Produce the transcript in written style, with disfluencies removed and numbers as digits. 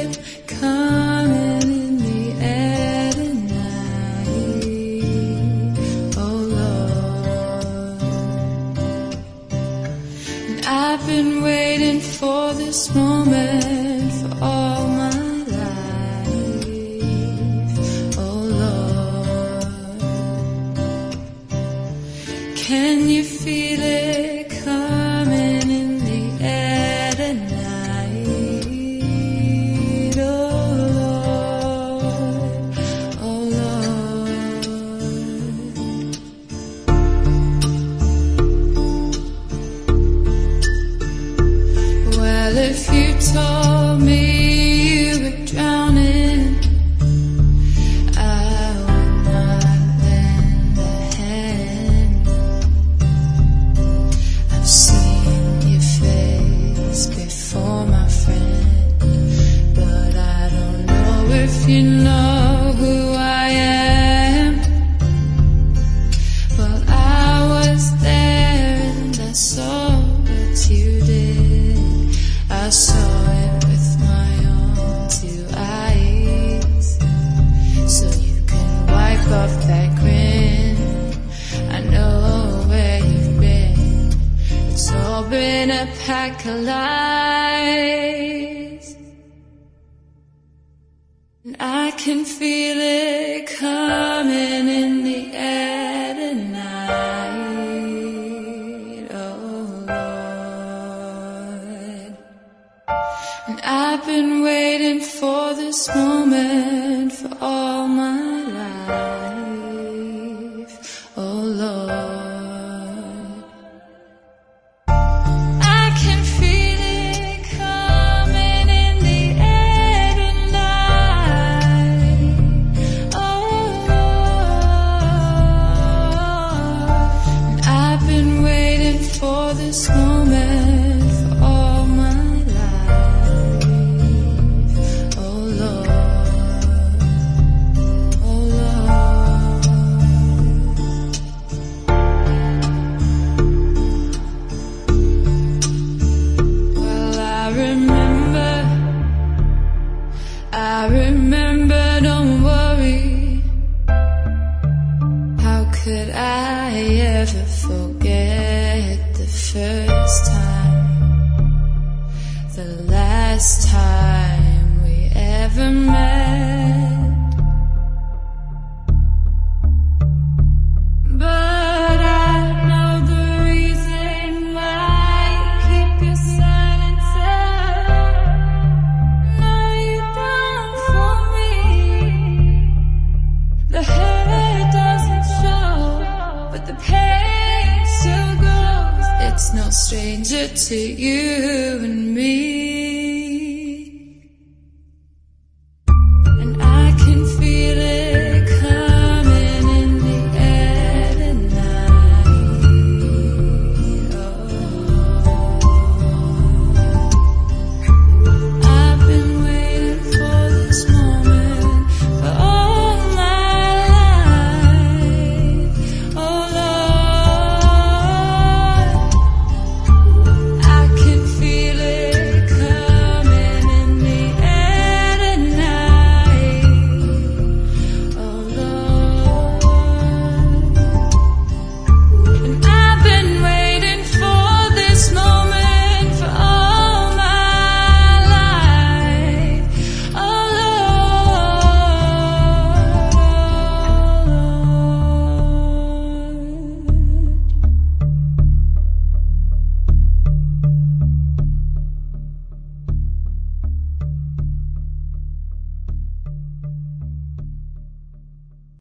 it coming in the air tonight, oh Lord. And I've been waiting for this moment for all my life, oh Lord. Can you feel it coming in the air tonight, oh Lord, oh Lord. Well, if you told me you were drowning, I would not lend a hand. I've seen your face before, my friend, but I don't know if you know who I am. Well, I was there and I saw what you did. I saw it with my own two eyes. So you can wipe off that grin. I know where you've been. It's all been a pack of lies. And I can feel it coming in the air tonight, oh Lord. And I've been waiting for this moment for all my life, oh Lord. I can feel it coming in the air tonight, oh Lord. And I've been waiting for this moment for all my life, oh Lord, oh Lord. Well, I remember, don't worry. How could I ever forget the first time, the last time we ever met? But I know the reason why you keep your silence up. No, you don't for me. The hurt doesn't show, but the pain still grows. It's no stranger to you.